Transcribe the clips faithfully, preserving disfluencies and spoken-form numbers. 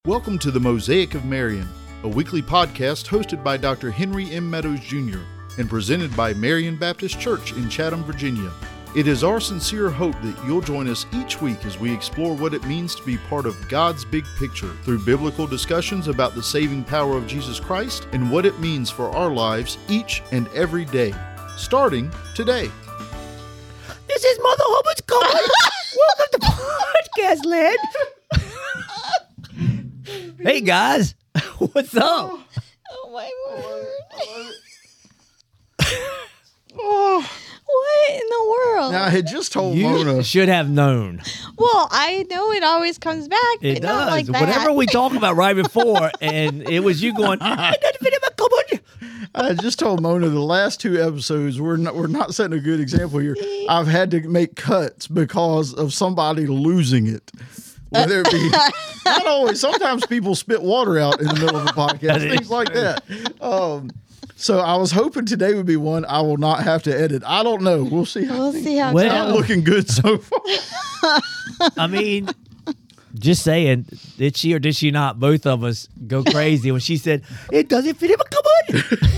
Welcome to the Mosaic of Marion, a weekly podcast hosted by Doctor Henry M. Meadows, Junior and presented by Marion Baptist Church in Chatham, Virginia. It is our sincere hope that you'll join us each week as we explore what it means to be part of God's big picture through biblical discussions about the saving power of Jesus Christ and what it means for our lives each and every day, starting today. This is Mother Hubbard's Cupboard. Welcome to Podcast Land. Hey guys, what's up? Oh my word. Oh, What in the world? now I had just told You Mona. should have known. Well, I know it always comes back, but It not does. like that. Whatever we talked about right before, and it was you going, it doesn't fit in my cupboard. I just told Mona the last two episodes we're not we're not setting a good example here. I've had to make cuts because of somebody losing it. Whether it be not always, sometimes people spit water out in the middle of a podcast, That things is like that. Um, so I was hoping today would be one I will not have to edit. I don't know. We'll see. How We'll things- see how Well- it Not goes. looking good so far. I mean, just saying, did she or did she not? Both of us go crazy when she said, it doesn't fit in my cupboard.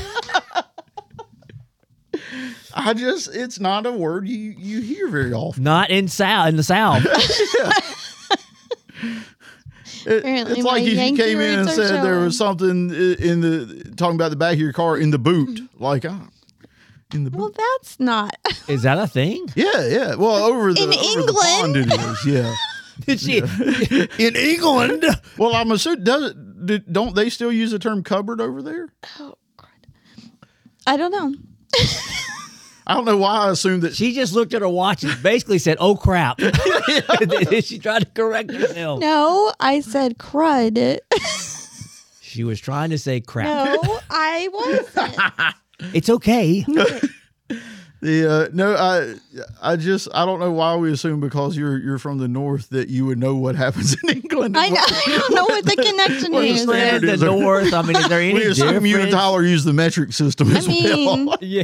I just it's not a word you you hear very often. Not in South, in the South. It- Apparently it's like my if you Yankee came in and roots are said there showing. was something i- in the talking about the back of your car in the boot, like ah, in the boot. Well, that's not. Is that a thing? Yeah, yeah. Well, over the In over the pond England? it is. Yeah. Did she in England? Well, I'm assuming does it, did, don't they still use the term cupboard over there? I don't know. I don't know why I assumed that. She just looked at her watch and basically said, "Oh crap!" She tried to correct herself. No, I said crud. She was trying to say crap. No, I wasn't. It's okay. The uh, no, I I just I don't know why we assume because you're you're from the north that you would know what happens in England. I, know, I don't know what the connection What the is. standard the is there. north. I mean, is there any We assume you and difference? Tyler use the metric system I as mean, well. Yeah.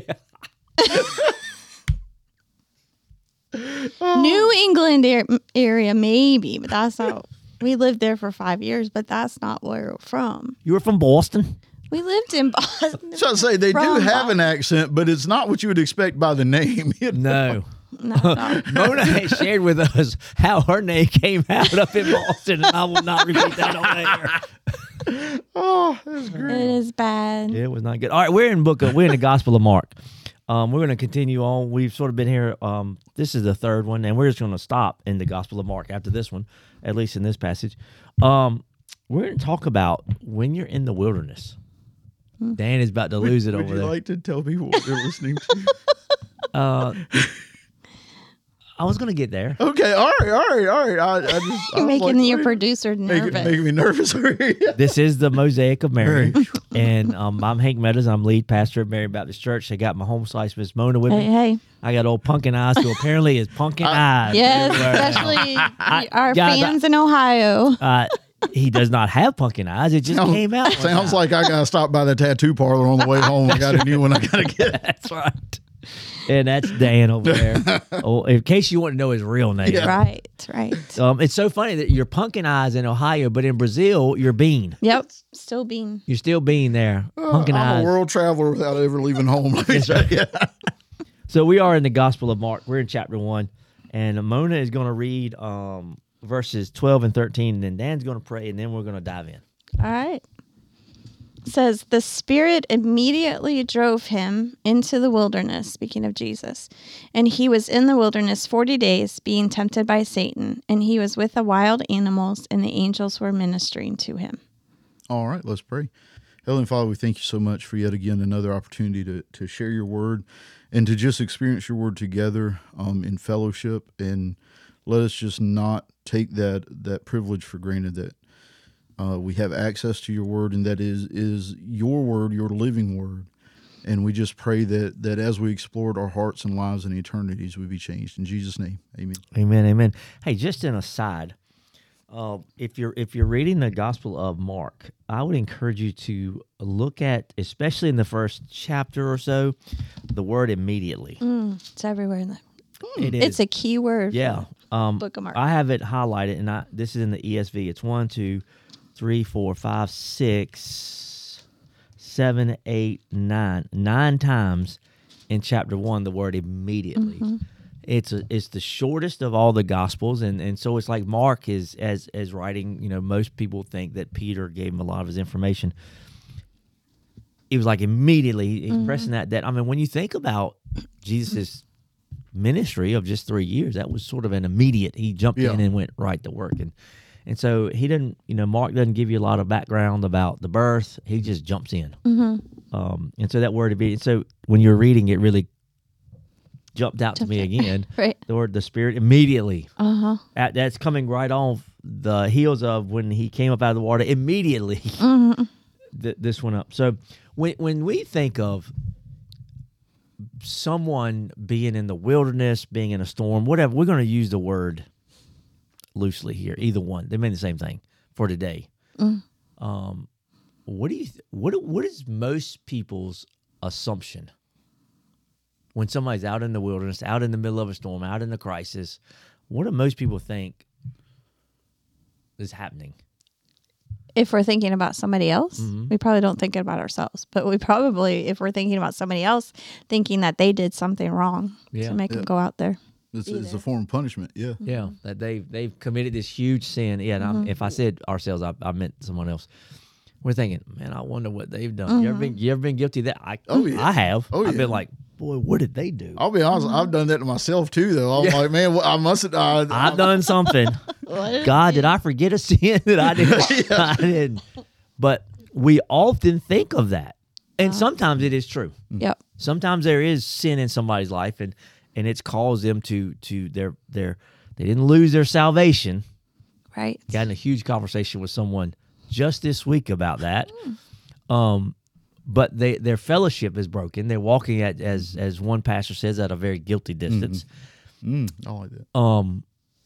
New England ar- area, maybe, but that's not. We lived there for five years, but that's not where we're from. You were from Boston. We lived in Boston. So I say they do From have an Boston. accent, but it's not what you would expect by the name. you know? No. No, no. Mona has shared with us how her name came out up in Boston, and I will not repeat that on air. Oh, that's great. It is bad. It was not good. All right, we're in book. Of, we're in the Gospel of Mark. Um, we're going to continue on. We've sort of been here. Um, this is the third one, and we're just going to stop in the Gospel of Mark after this one, at least in this passage. Um, we're going to talk about when you're in the wilderness. Dan is about to lose it Would over you there. like to tell people what they're listening to? uh, I was going to get there. Okay, all right, all right, all right. I, I just, I You're was making like, your wait, producer make it- nervous. making me nervous. This is the Mosaic of Mary, Right. and um, I'm Hank Meadows. I'm lead pastor at Marion Baptist Church. I got my home slice, Miss Mona, with Hey, me. hey. I got old Pumpkin Eyes, who apparently is Pumpkin Eyes. Yes, everywhere. especially I- our guys, I- fans in Ohio. Uh, he does not have pumpkin eyes. It just Sounds- came out. one Sounds time. like I got to stop by the tattoo parlor on the way home. I got a new one I got to get. That's right. And that's Dan over there. Oh, in case you want to know his real name. Yeah. Right, right. Um, it's so funny that you're Pumpkin Eyes in Ohio, but in Brazil, you're Bean. Yep, still being. You're still Bean there. Pumpkin I'm Eyes. a world traveler without ever leaving home. Let me That's tell right. you. So we are in the Gospel of Mark. We're in chapter one, and Mona is going to read um, verses twelve and thirteen, and then Dan's going to pray, and then we're going to dive in. All right. It says, the Spirit immediately drove him into the wilderness, speaking of Jesus. And he was in the wilderness forty days, being tempted by Satan. And he was with the wild animals, and the angels were ministering to him. All right, let's pray. Heavenly Father, we thank you so much for yet again another opportunity to, to share your word and to just experience your word together um, in fellowship. And let us just not take that that privilege for granted that uh, we have access to your word, and that is is your word, your living word. And we just pray that that as we explored our hearts and lives and eternities, we be changed. In Jesus' name, amen. Amen, amen. Hey, just an aside, uh, if you're if you're reading the Gospel of Mark, I would encourage you to look at, especially in the first chapter or so, the word immediately. Mm, it's everywhere. In the, It is. it's a key word. Yeah. For Um, Book of Mark. I have it highlighted, and I this is in the E S V. It's one, two, three, four, five, six, seven, eight, nine. Nine times in chapter one, the word immediately. Mm-hmm. It's a, it's the shortest of all the gospels, and, and so it's like Mark is as as writing. You know, most people think that Peter gave him a lot of his information. He was like immediately expressing mm-hmm. that. That I mean, when you think about Jesus' ministry of just three years, that was sort of an immediate. He jumped yeah. in and went right to work, and and so he didn't. You know, Mark doesn't give you a lot of background about the birth. He just jumps in, mm-hmm. um, and so that word immediate. So when you're reading, it really jumped out to me again. Right. The word, the Spirit, immediately. Uh-huh. That, that's coming right off the heels of when he came up out of the water. Immediately, mm-hmm. th- this went up. So when when we think of someone being in the wilderness, being in a storm, whatever, we're going to use the word loosely here. Either one, they mean the same thing for today. Mm. Um, what do you? Th- what what is most people's assumption? When somebody's out in the wilderness, out in the middle of a storm, out in a crisis, what do most people think is happening? If we're thinking about somebody else, mm-hmm. we probably don't think about ourselves. But we probably, if we're thinking about somebody else, thinking that they did something wrong yeah. to make yeah. them go out there. It's, it's a form of punishment, yeah. Mm-hmm. Yeah, that they've, they've committed this huge sin. Yeah, and mm-hmm. if I said ourselves, I, I meant someone else. We're thinking, man, I wonder what they've done. Mm-hmm. You ever been, you ever been guilty of that? I, oh, yeah. I have. Oh, I've yeah. been like, boy, what did they do? I'll be honest, I've done that to myself too, though. I'm yeah. like, man, well, I must have. Uh, I've done something. God, did I forget a sin that I didn't? yeah. I didn't. But we often think of that, and uh, sometimes it is true. Yep. Sometimes there is sin in somebody's life, and and it's caused them to to their their they didn't lose their salvation. Right. Got in a huge conversation with someone just this week about that. Mm. Um, but they their fellowship is broken. They're walking at, as as one pastor says, at a very guilty distance. Mm-hmm. Mm, I like that. Um,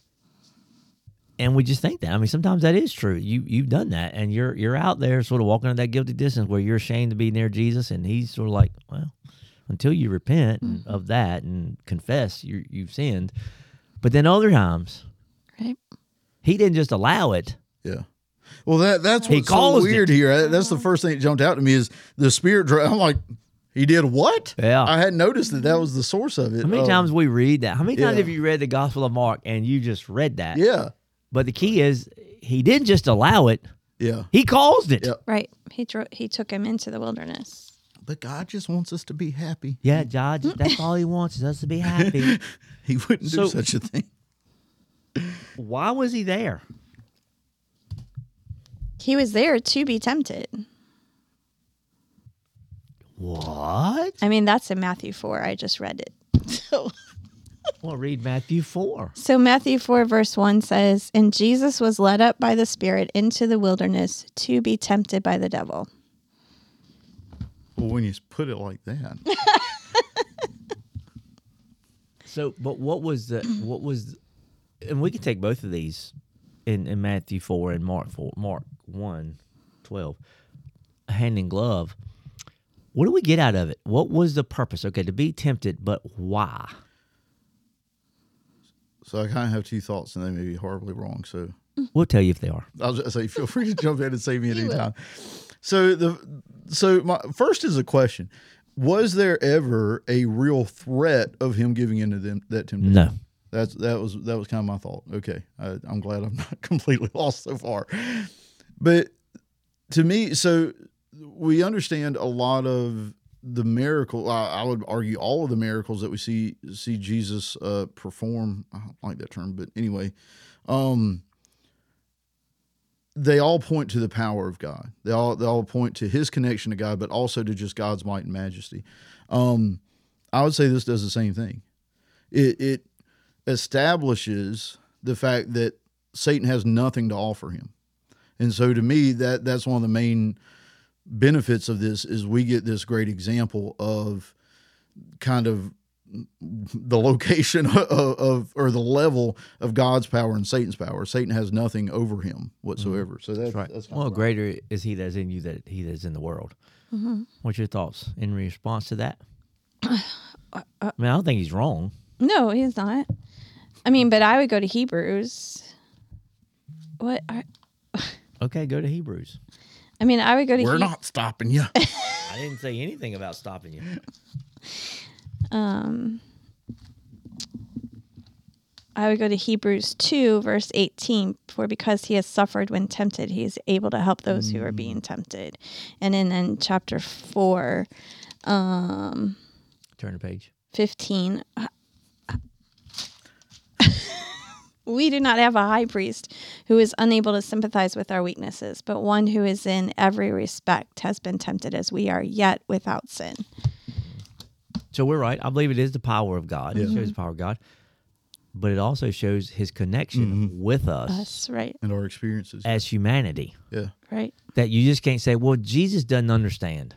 and we just think that. I mean, sometimes that is true. You you've done that, and you're you're out there, sort of walking at that guilty distance where you're ashamed to be near Jesus, and he's sort of like, well, until you repent mm-hmm. of that and confess you you've sinned. But then other times, right? He didn't just allow it. Yeah. Well, that that's what's so weird it. here. That's the first thing that jumped out to me is the Spirit. I'm like, he did what? Yeah. I hadn't noticed that that was the source of it. How many um, times we read that? How many times yeah. have you read the Gospel of Mark and you just read that? Yeah. But the key is he didn't just allow it. Yeah. He caused it. Yep. Right. He dro- he took him into the wilderness. But God just wants us to be happy. Yeah, God, that's all he wants is us to be happy. He wouldn't so, do such a thing. Why was he there? He was there to be tempted. What? I mean, that's in Matthew four. I just read it. So, well, read Matthew four. So Matthew four verse one says, "And Jesus was led up by the Spirit into the wilderness to be tempted by the devil." Well, when you put it like that. So, but what was the, what was, and we can take both of these in, in Matthew four and Mark four, Mark one, twelve, hand in glove. What do we get out of it? What was the purpose? Okay, to be tempted, but why? So I kind of have two thoughts, and they may be horribly wrong. So we'll tell you if they are. I'll just say, feel free to jump in and save me at any time. So the so my first is a question: was there ever a real threat of him giving into them that temptation? No. That's that was that was kind of my thought. Okay, I, I'm glad I'm not completely lost so far. But to me, so we understand a lot of the miracle. I, I would argue all of the miracles that we see see Jesus uh, perform. I don't like that term, but anyway, um, they all point to the power of God. They all they all point to His connection to God, but also to just God's might and majesty. Um, I would say this does the same thing. It it establishes the fact that Satan has nothing to offer him. And so to me, that that's one of the main benefits of this is we get this great example of kind of the location of, of or the level of God's power and Satan's power. Satan has nothing over him whatsoever. Mm-hmm. So that's, that's right. That's well, greater is he that is in you than he that is in the world. Mm-hmm. What's your thoughts in response to that? Uh, uh, I mean, I don't think he's wrong. No, he's not. I mean, but I would go to Hebrews. What? Are, Okay, go to Hebrews. I mean, I would go to We're He- not stopping you. I didn't say anything about stopping you. um I would go to Hebrews two, verse eighteen, for because he has suffered when tempted, he is able to help those who are being tempted. And then in chapter four, um, Turn the page. fifteen, we do not have a high priest who is unable to sympathize with our weaknesses, but one who is in every respect has been tempted as we are, yet without sin. So we're right. I believe it is the power of God. It shows the power of God. But it also shows his connection with us, Us, right, And our experiences. as humanity. Yeah. right. That you just can't say, well, Jesus doesn't understand.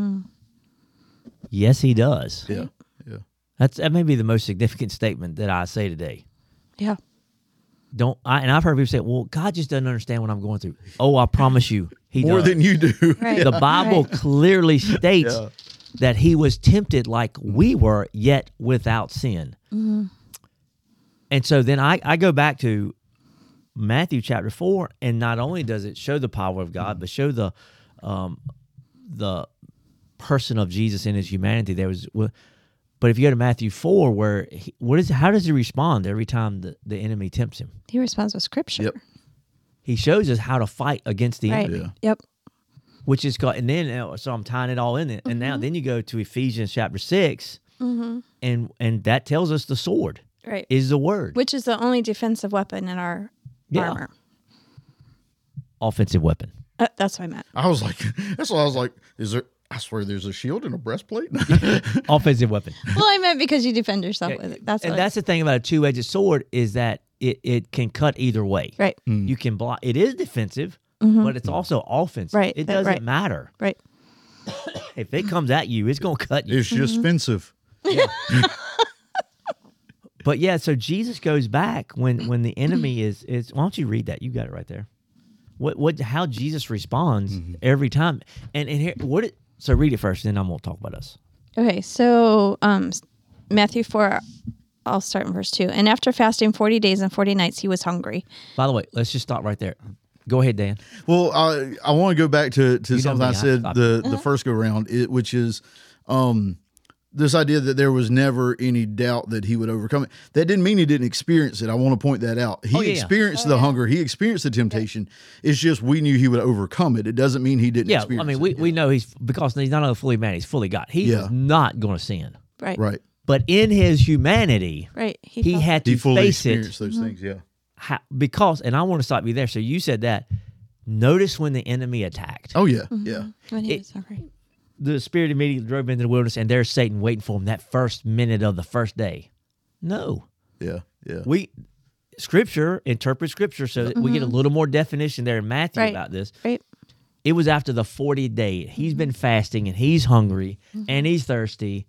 Yes, he does. Yeah. Yeah. That's that may be the most significant statement that I say today. Yeah. Don't I and I've heard people say, well, God just doesn't understand what I'm going through. Oh, I promise you, he More does. than you do. Right. The Bible Right. clearly states Yeah. that he was tempted like we were, yet without sin. And so then I, I go back to Matthew chapter four, and not only does it show the power of God, but show the um, the person of Jesus in his humanity. There was, but if you go to Matthew four, where he, what is how does he respond every time the, the enemy tempts him? He responds with scripture. Yep. He shows us how to fight against the Right. enemy. Yeah. Yep. Which is called, and then uh, so I'm tying it all in it, and now then you go to Ephesians chapter six, and and that tells us the sword Right. is the word, Which is the only defensive weapon in our Yeah. armor. offensive weapon. Uh, that's what I meant. I was like, that's why I was like, is there, I swear there's a shield and a breastplate. Offensive weapon. Well, I meant because you defend yourself with it. That's and what that's the thing about a two-edged sword is that it, it can cut either way. I, right. You can block. It is defensive, but it's also offensive. Right, It that- doesn't right. matter. Right. If it comes at you, it's going to cut you. It's just offensive. But yeah, so Jesus goes back when when the enemy is is. Why don't you read that? You got it right there. What what how Jesus responds every time, and and here what it. So read it first, and then I'm gonna talk about us. Okay. So um, Matthew four, I'll start in verse two. And after fasting forty days and forty nights, he was hungry. By the way, let's just stop right there. Go ahead, Dan. Well, I I want to go back to, to You know something me, I I said stop. the, the first go round, it, which is um, this idea that there was never any doubt that he would overcome it. That didn't mean he didn't experience it. I want to point that out. He Oh, yeah, yeah. experienced the hunger. He experienced the temptation. It's just we knew he would overcome it. It doesn't mean he didn't Yeah, experience I mean, it. we, we know he's because he's not only fully man, he's fully God. He Yeah. was not going to sin, Right. Right. but in his humanity, Right. he felt- had to He fully face it experienced those things, yeah. how, because. And I want to stop you there. So you said that. Notice when the enemy attacked, Oh, yeah, yeah. when he it- was hungry. the spirit immediately drove him into the wilderness, and there's Satan waiting for him that first minute of the first day. No, Yeah, yeah. we Scripture interprets Scripture so that we get a little more definition there in Matthew Right. about this. Right. It was after the fortieth day. He's been fasting and he's hungry and he's thirsty.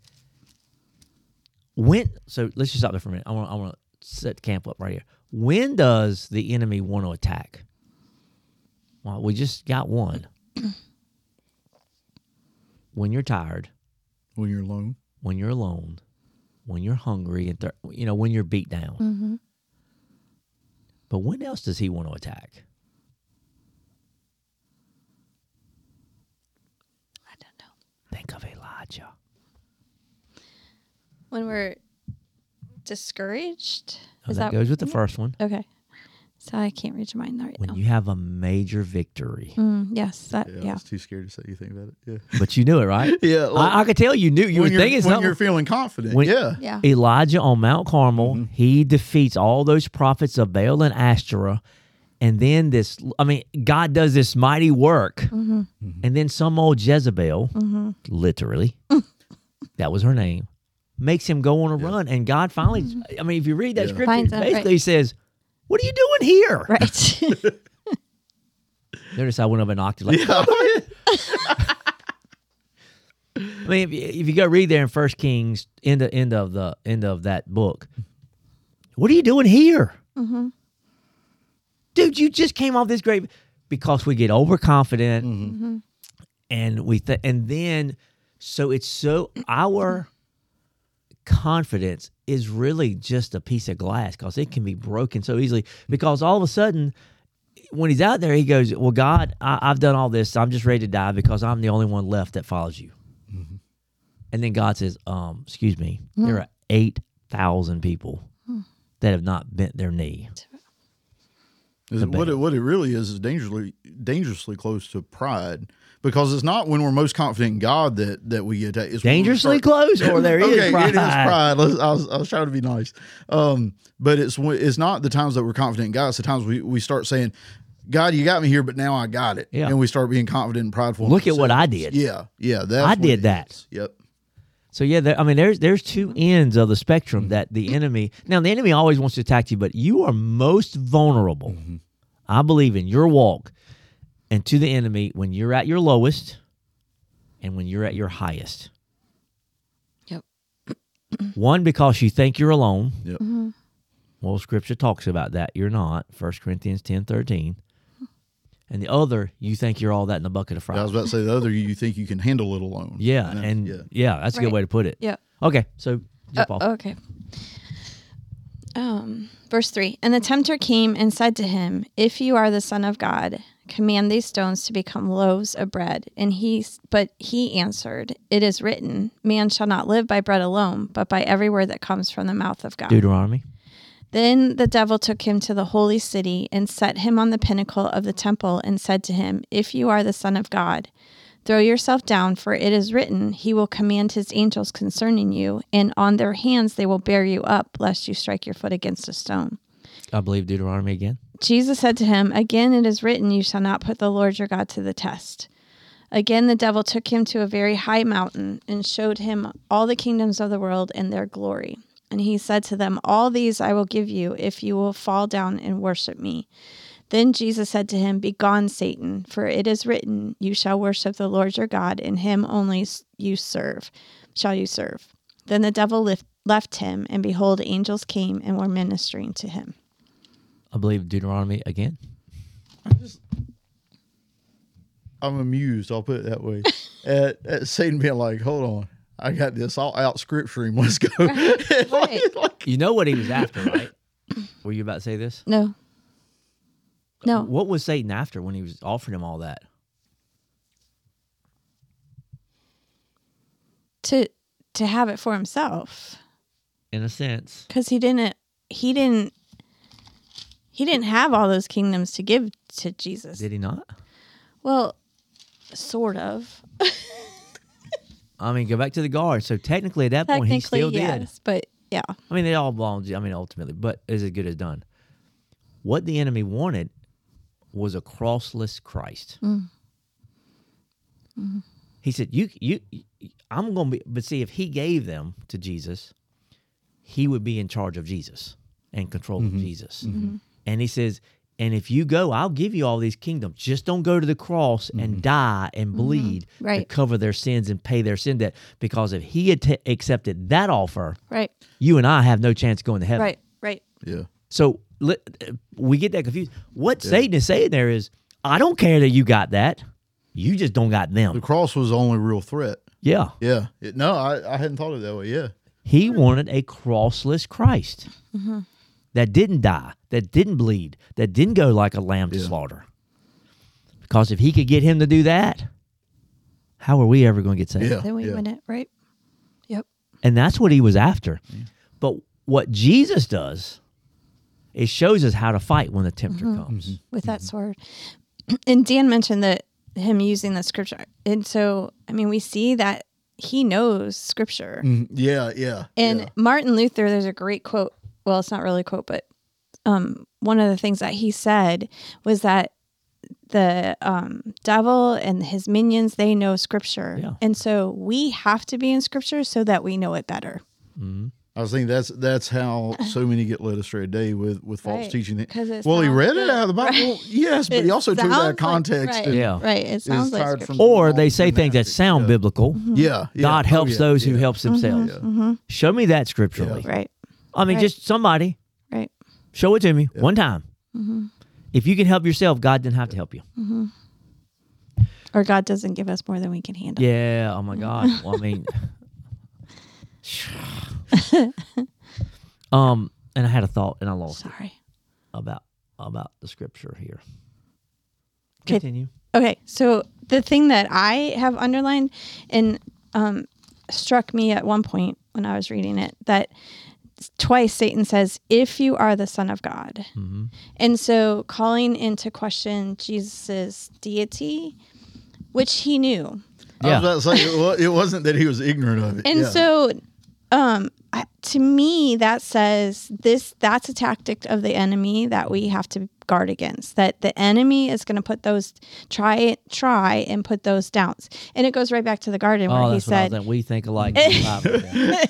When so let's just stop there for a minute. I want I want to set camp up right here. When does the enemy want to attack? Well, we just got one. When you're tired, When you're alone. when you're alone, when you're hungry, and thir- you know when you're beat down. But when else does he want to attack? I don't know. Think of Elijah. When we're discouraged. Oh, Is that that goes with the first one. Okay. So I can't read your mind right When now. you have a major victory. Mm, yes. That. Yeah, I Yeah. was too scared to say anything about it. Yeah. But you knew it, right? Yeah, like- I, I could tell you knew. You when were you're, thinking when something. you're feeling confident. When- yeah. Yeah. Elijah on Mount Carmel, he defeats all those prophets of Baal and Ashtoreth. And then this, I mean, God does this mighty work. And then some old Jezebel, literally, that was her name, makes him go on a run. And God finally, I mean, if you read that Yeah. scripture, Finds him, basically right. he says, "What are you doing here?" Right. Notice I went up and knocked it like, Yeah. I mean, if you, if you go read there in First Kings, end of, end of the end of that book, what are you doing here, dude? You just came off this great because we get overconfident, and we th- and then so it's so our confidence is really just a piece of glass because it can be broken so easily because all of a sudden when he's out there, he goes, well, God, I, I've done all this. I'm just ready to die because I'm the only one left that follows you. Mm-hmm. And then God says, um, excuse me, mm. there are eight thousand people mm. that have not bent their knee. Is it, what, it, what it really is is dangerously dangerously close to pride, because it's not when we're most confident in God that, that we get that. It's dangerously start, close, or there okay, is pride. It is pride. Let's, I, was, I was trying to be nice. Um, but it's it's not the times that we're confident in God. It's the times we, we start saying, God, you got me here, but now I got it. Yeah. And we start being confident and prideful. Look at what I did. Yeah, yeah. That's I did that. Is. Yep. So yeah, there, I mean, there's there's two ends of the spectrum that the enemy. Now the enemy always wants to attack you, but you are most vulnerable. Mm-hmm. I believe in your walk and to the enemy when you're at your lowest and when you're at your highest. Yep. One, because you think you're alone. Yep. Mm-hmm. Well, Scripture talks about that. You're not. First Corinthians ten thirteen. And the other, you think you're all that in a bucket of fries. I was about to say the other, you think you can handle it alone. Yeah, and, and yeah. yeah, that's a Right. good way to put it. Yeah. Okay, so jump Uh, off. okay. Um, verse three. And the tempter came and said to him, if you are the Son of God, command these stones to become loaves of bread. And he, but he answered, it is written, man shall not live by bread alone, but by every word that comes from the mouth of God. Deuteronomy. Then the devil took him to the holy city and set him on the pinnacle of the temple and said to him, if you are the Son of God, throw yourself down, for it is written, he will command his angels concerning you, and on their hands they will bear you up, lest you strike your foot against a stone. I believe Deuteronomy again. Jesus said to him, again it is written, you shall not put the Lord your God to the test. Again the devil took him to a very high mountain and showed him all the kingdoms of the world and their glory. And he said to them, all these I will give you if you will fall down and worship me. Then Jesus said to him, begone, Satan, for it is written, you shall worship the Lord your God, and him only you serve, shall you serve. Then the devil left, left him, and behold, angels came and were ministering to him. I believe Deuteronomy again. I just, I'm amused, I'll put it that way, at, at Satan being like, hold on, I got this all out scripturing. Let's go. Right. Right. Like, You know what he was after, right? Were you about to say this? No. No. What was Satan after when he was offering him all that? To to have it for himself. In a sense. Because he didn't he didn't he didn't have all those kingdoms to give to Jesus. Did he not? Well, sort of. I mean, go back to the guard. So technically at that point, he Technically, still did. yes, but yeah. I mean, they all belong to, I mean, ultimately, but is as good as done. What the enemy wanted was a crossless Christ. Mm. Mm-hmm. He said, "You, you, I'm going to be." But see, if he gave them to Jesus, he would be in charge of Jesus and control Mm-hmm. of Jesus. Mm-hmm. And he says, "And if you go, I'll give you all these kingdoms. Just don't go to the cross Mm-hmm. and die and bleed to Right. cover their sins and pay their sin debt. Because if he had t- accepted that offer, Right. you and I have no chance going to heaven." Right. Right. yeah. So li- we get that confused. What Satan is saying there is, I don't care that you got that. You just don't got The them. cross was the only real threat. Yeah. Yeah. It, no, I, I hadn't thought of it that way. Yeah. He wanted a crossless Christ that didn't die, that didn't bleed, that didn't go like a lamb to Yeah. slaughter. Because if he could get him to do that, how are we ever going to get saved? Yeah. Then we yeah. win it, right? Yep. And that's what he was after. But what Jesus does is shows us how to fight when the tempter comes. With that sword. And Dan mentioned that him using the scripture. And so, I mean, we see that he knows scripture. Mhm. Yeah. Yeah. And yeah. Martin Luther, there's a great quote. Well, it's not really a quote, but um, one of the things that he said was that the um, devil and his minions, they know scripture. Yeah. And so we have to be in scripture so that we know it better. Mm-hmm. I was thinking that's that's how so many get led astray today with, with false Right. teaching. 'Cause it Well, he sounds read it good. out of the Bible. Right. Yes, but he It also took that sounds out of like- context. right. and Yeah. Right. It sounds like tired scripture. from the Or law they say things that gymnastics. sound Yeah. biblical. Yeah, yeah. God Oh, helps yeah, those who yeah. helps themselves. Yeah. Show me that scripturally. Right. I mean, Right. just somebody Right. show it to me one time. Mm-hmm. If you can help yourself, God didn't have to help you. Or God doesn't give us more than we can handle. Yeah. Oh my God. Well, I mean, um, and I had a thought and I lost it Sorry. about about the scripture here. Okay. Continue. Okay, so the thing that I have underlined and um, struck me at one point when I was reading it, that twice Satan says, if you are the Son of God. Mm-hmm. And so calling into question Jesus's deity, which he knew. Yeah. I was about to say, it wa- it wasn't that he was ignorant of it. And yeah. so um, I, to me, that says this, that's a tactic of the enemy that we have to guard against, that the enemy is going to put those, try, try and put those doubts. And it goes right back to the garden Oh, where he that's what I was said, thinking. We think alike. Yeah.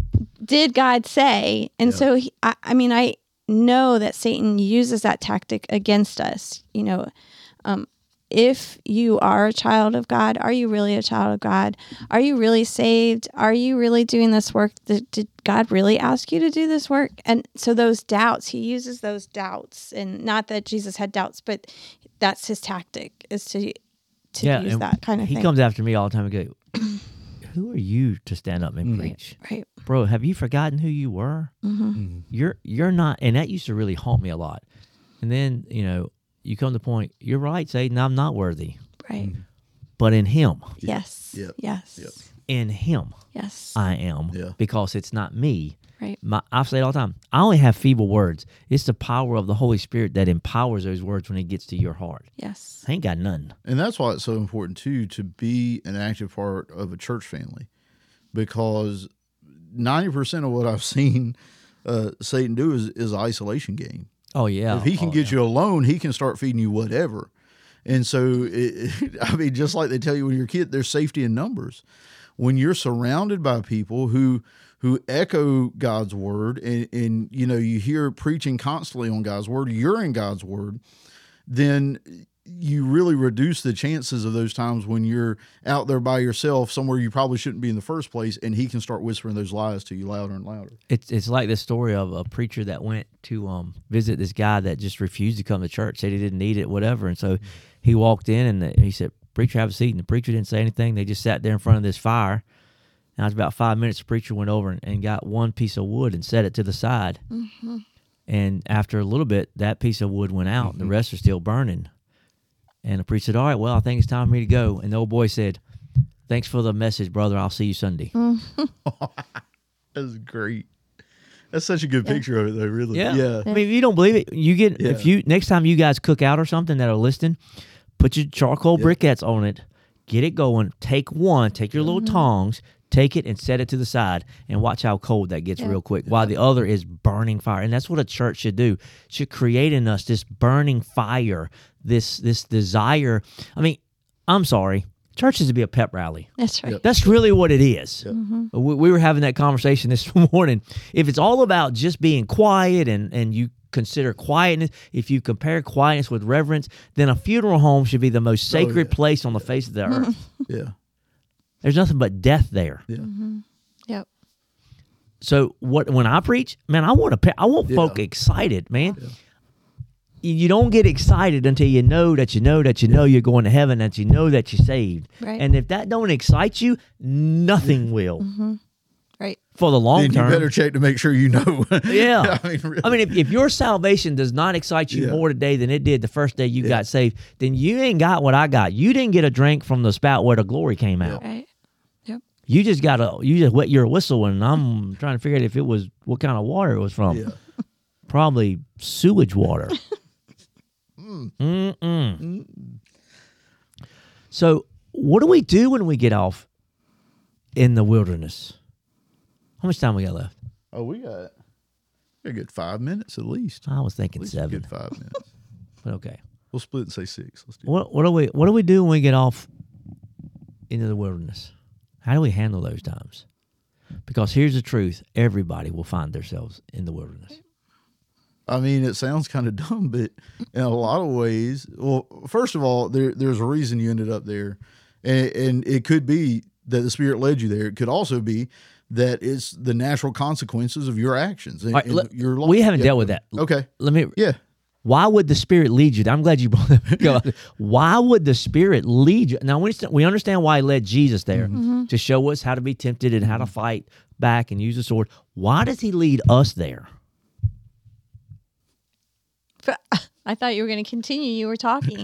did God say? And Yeah. so, he, I, I mean, I know that Satan uses that tactic against us. You know, um, if you are a child of God, are you really a child of God? Are you really saved? Are you really doing this work? Did, did God really ask you to do this work? And so those doubts, he uses those doubts, and not that Jesus had doubts, but that's his tactic, is to to Yeah, use and that kind of he thing. comes after me all the time and go, who are you to stand up and preach? Right. Bro, have you forgotten who you were? Mm-hmm. You're you're not, and that used to really haunt me a lot. And then, you know, you come to the point, you're right, Satan, I'm not worthy. Right. But in him, Yes. Yep. Yes. Yep. in him, Yes. I am. Yeah. Because it's not me. Right. My, I've said it all the time, I only have feeble words. It's the power of the Holy Spirit that empowers those words when it gets to your heart. Yes. I ain't got none. And that's why it's so important, too, to be an active part of a church family, because ninety percent of what I've seen uh, Satan do is, is isolation game. Oh, yeah. If he can oh, get yeah. you alone, he can start feeding you whatever. And so, it, I mean, just like they tell you when you're a kid, there's safety in numbers. When you're surrounded by people who who echo God's word, and, and you know, you hear preaching constantly on God's word, you're in God's word, then you really reduce the chances of those times when you're out there by yourself somewhere you probably shouldn't be in the first place, and he can start whispering those lies to you louder and louder. It's it's like this story of a preacher that went to um visit this guy that just refused to come to church, said he didn't need it, whatever. And so he walked in and the, he said, "Preacher, have a seat." And the preacher didn't say anything. They just sat there in front of this fire. And after about five minutes, the preacher went over and, and got one piece of wood and set it to the side. Mm-hmm. And after a little bit, that piece of wood went out. Mm-hmm. The rest are still burning. And the preacher said, "All right, well, I think it's time for me to go." And the old boy said, "Thanks for the message, brother. I'll see you Sunday." That's great. That's such a good picture of it, though, really. Yeah. Yeah. I mean, if you don't believe it, you get, Yeah. if you, next time you guys cook out or something that are listening, put your charcoal Yeah. briquettes on it, get it going, take one, take your little tongs, take it and set it to the side, and watch how cold that gets Yeah. real quick, while the other is burning fire. And that's what a church should do. It should create in us this burning fire, this this desire. I mean, I'm sorry, church is to be a pep rally. That's right. Yep. That's really what it is. Mm-hmm. We, we were having that conversation this morning. If it's all about just being quiet and, and you consider quietness, if you compare quietness with reverence, then a funeral home should be the most Oh, sacred yeah. place on the face of the earth. Yeah. There's nothing but death there. Yeah. Mm-hmm. Yep. So what when I preach, man, I want to pe- I want Yeah. folk excited, man. Yeah. You you don't get excited until you know that you know that you know you're going to heaven, that you know that you're saved. Right. And if that don't excite you, nothing will. Mm-hmm. Right. For the long Then term. you better check to make sure you know. Yeah. I mean, really. I mean, if, if your salvation does not excite you Yeah. more today than it did the first day you Yeah. got saved, then you ain't got what I got. You didn't get a drink from the spout where the glory came out. Right. Yep. You just got a, you just wet your whistle, and I'm trying to figure out if it was, what kind of water it was from. Yeah. Probably sewage water. Mm-mm. So what do we do when we get off in the wilderness? How much time we got left? Oh, we got a good five minutes at least. I was At thinking least a seven, good five minutes. but okay. We'll split and say six. Let's do What what do we what do we do when we get off into the wilderness? How do we handle those times? Because here's the truth: everybody will find themselves in the wilderness. I mean, it sounds kind of dumb, but in a lot of ways, well, first of all, there, there's a reason you ended up there. And, and it could be that the Spirit led you there. It could also be that it's the natural consequences of your actions. And, All right, and let- your life. we haven't Yeah. dealt with that. Okay. Let me. Yeah. Why would the Spirit lead you? I'm glad you brought that up. Why would the Spirit lead you? Now we understand, we understand why He led Jesus there to show us how to be tempted and how to fight back and use the sword. Why does He lead us there? But I thought you were going to continue. You were talking.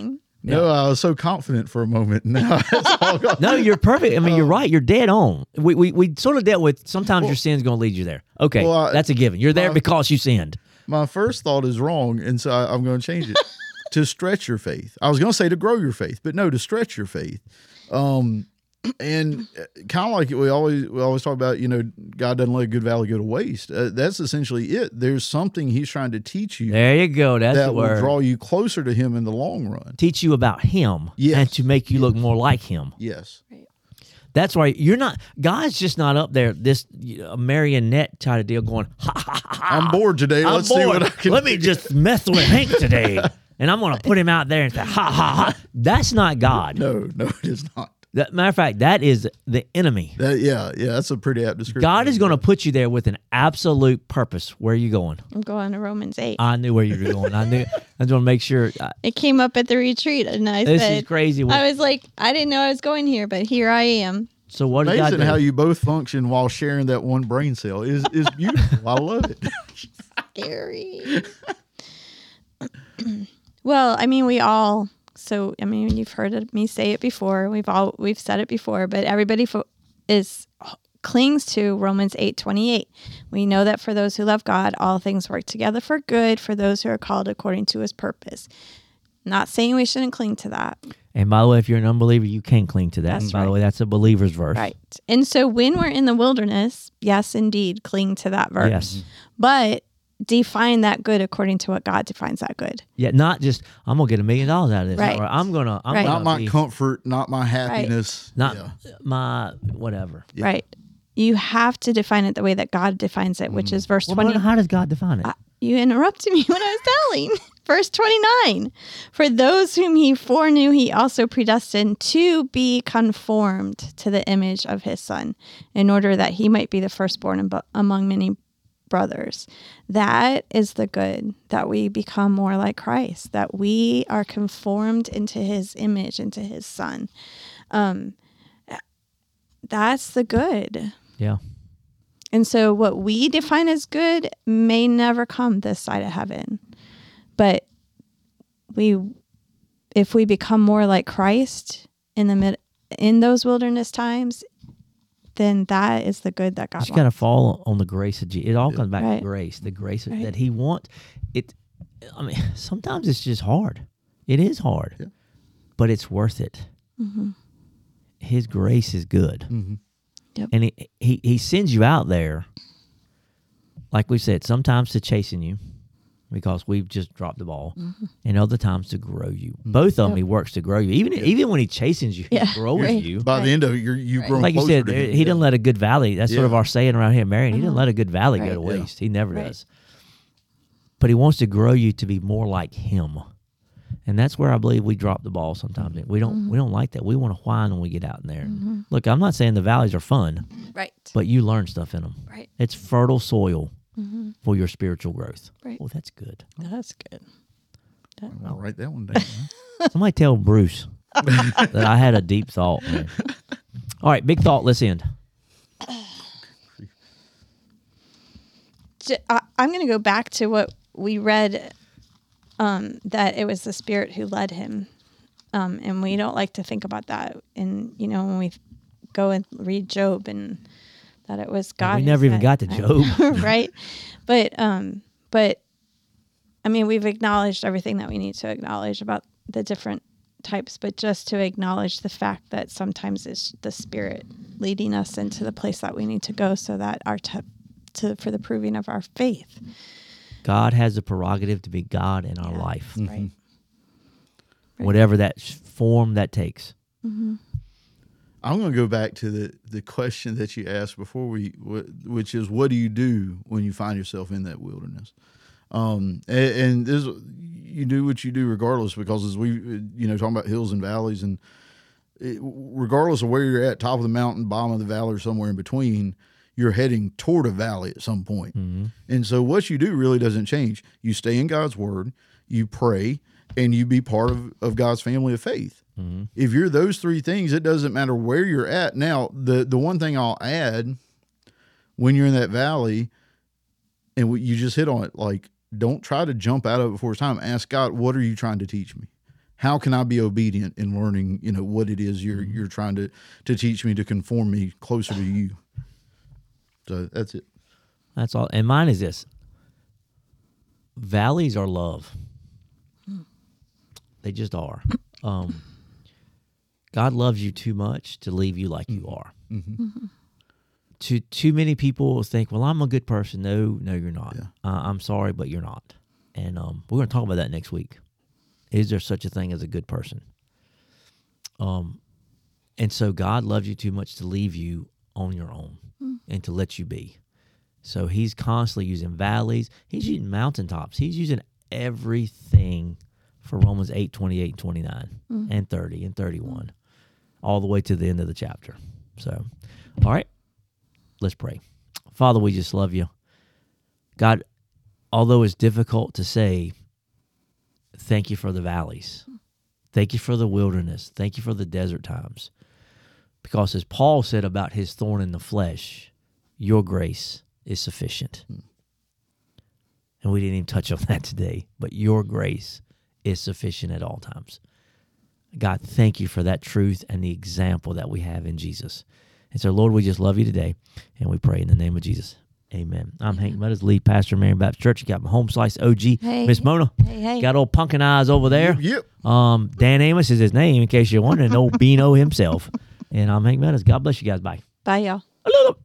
No, I was so confident for a moment. Now it's all gone. No, you're perfect. I mean, you're Um, right. You're dead on. We we, we sort of dealt with sometimes your sin's going to lead you there. Okay, well, I- that's a given. You're there my- because you sinned. My first thought is wrong, and so I, I'm going to change it to stretch your faith. I was going to say to grow your faith, but no, to stretch your faith. Um, and kind of like we always we always talk about, you know, God doesn't let a good valley go to waste. Uh, that's essentially it. There's something He's trying to teach you There you go. That's that the will word. draw you closer to Him in the long run. Teach you about Him Yes. and to make you look more like Him. Yes. That's why you're not. God's just not up there. This you know, marionette kind of deal going. Ha ha ha ha. I'm bored today. I'm Let's see bored. what I can Let do. me just mess with Hank today, and I'm going to put him out there and say ha ha ha. That's not God. No, no, it is not. That, matter of fact, that is the enemy. That, yeah, yeah, that's a pretty apt description. God is going to put you there with an absolute purpose. Where are you going? I'm going to Romans eight. I knew where you were going. I knew. I just want to make sure. Uh, It came up at the retreat, and I this said, is crazy. I was like, I didn't know I was going here, but here I am. So what did God Amazing do? how you both function while sharing that one brain cell is is beautiful. I love it. Scary. Well, I mean, we all. So, I mean, you've heard it- me say it before. We've all we've said it before, but everybody fo- is clings to Romans eight twenty-eight. We know that for those who love God, all things work together for good for those who are called according to His purpose. Not saying we shouldn't cling to that, And by the way, if you're an unbeliever, you can't cling to that. That's And by the right. way, that's a believer's verse. right? And so, when we're in the wilderness, yes, indeed, cling to that verse. Yes. But define that good according to what God defines that good. Yeah, not just I'm gonna get a million dollars out of this. Right. Or I'm gonna I'm Right. gonna Not my be, comfort, not my happiness. not Yeah. my whatever. Yeah. Right. You have to define it the way that God defines it, which is verse Well, twenty. but how does God define it? Uh, You interrupted me when I was telling. Verse twenty-nine. For those whom He foreknew, He also predestined to be conformed to the image of His Son, in order that He might be the firstborn abo- among many brothers. That is the good, that we become more like Christ, that we are conformed into His image, into His Son. Um, that's the good. yeah. And so what we define as good may never come this side of heaven. But we if we become more like Christ in the mid in those wilderness times, then that is the good that You God just gotta wants. fall on the grace of Jesus. It all comes back Right. to grace. The grace Right. that He wants. It. I mean, sometimes it's just hard. It is hard, Yeah. but it's worth it. Mm-hmm. His grace is good, Mhm. Yep. and he, he he sends you out there. Like we said, sometimes to chasten you because we've just dropped the ball, Mm-hmm. and other times to grow you. Both of them, Yep. He works to grow you. Even even when He chastens you, Yeah, He grows right. you. By Right. the end of it, you're you've Right. grown Like you closer said, to Him. He didn't let a good valley. That's sort of Yeah. our saying around here, Marion. He didn't Uh-huh. let a good valley go Right. to Yeah. waste. He never Right. does. But He wants to grow you to be more like Him, and that's where I believe we drop the ball sometimes. We don't Mm-hmm. we don't like that. We want to whine when we get out in there. Look, I'm not saying the valleys are fun, Right. but you learn stuff in them. Right. It's fertile soil Mm-hmm. for your spiritual growth. Right. Oh, that's good. That's good. I'll write that one down. huh? Somebody tell Bruce that I had a deep thought. Man. All right, big thought. Let's end. J- I, I'm going to go back to what we read, um, that it was the Spirit who led him. Um, and we don't like to think about that. And, you know, when we go and read Job and that it was God. we who never even said- got to Job. right. But, um, but I mean, we've acknowledged everything that we need to acknowledge about the different types, but just to acknowledge the fact that sometimes it's the Spirit leading us into the place that we need to go so that our te- to for the proving of our faith. God has the prerogative to be God in our Yeah. life, Right. Right. Mm-hmm. whatever that sh- form that takes. Mm-hmm. I'm going to go back to the, the question that you asked before we, wh- which is, what do you do when you find yourself in that wilderness? Um, and, and this, you do what you do regardless, because as we, you know, talking about hills and valleys, and it, regardless of where you're at, top of the mountain, bottom of the valley, or somewhere in between, you're heading toward a valley at some point. Mm-hmm. And so what you do really doesn't change. You stay in God's word, you pray, and you be part of, of God's family of faith. Mm-hmm. If you're those three things, it doesn't matter where you're at. Now, the, the one thing I'll add, when you're in that valley, and we, you just hit on it, like, don't try to jump out of it before it's time. Ask God, what are you trying to teach me? how can I be obedient in learning, you know, what it is you're you're trying to to teach me to conform me closer to you. So that's it. That's all. And mine is this. Valleys are love. They just are. Um, God loves you too much to leave you like you are. Mm-hmm. Mm-hmm. Too, too many people think, well, I'm a good person. No, no, you're not. Yeah. Uh, I'm sorry, but you're not. And um, we're going to talk about that next week. Is there such a thing as a good person? Um, and so God loves you too much to leave you on your own mm. and to let you be. So he's constantly using valleys. He's using mountaintops. He's using everything for Romans eight, twenty-eight, and twenty-nine, mm. and thirty, and thirty-one, all the way to the end of the chapter. So, all right, let's pray. Father, we just love you. God, although it's difficult to say, thank you for the valleys. Thank you for the wilderness. Thank you for the desert times. Because as Paul said about his thorn in the flesh, your grace is sufficient. Hmm. And we didn't even touch on that today, but your grace is sufficient at all times. God, thank you for that truth and the example that we have in Jesus. And so, Lord, we just love you today, and we pray in the name of Jesus. Amen. I'm Hank Meadows, lead pastor of Marion Baptist Church. You got my home slice O G, hey, Miss Mona. Hey, hey. Got old pumpkin eyes over there. Yep. Um, Dan Amos is his name, in case you're wondering, old Beano himself. And I'm Hank Meadows. God bless you guys. Bye. Bye, y'all.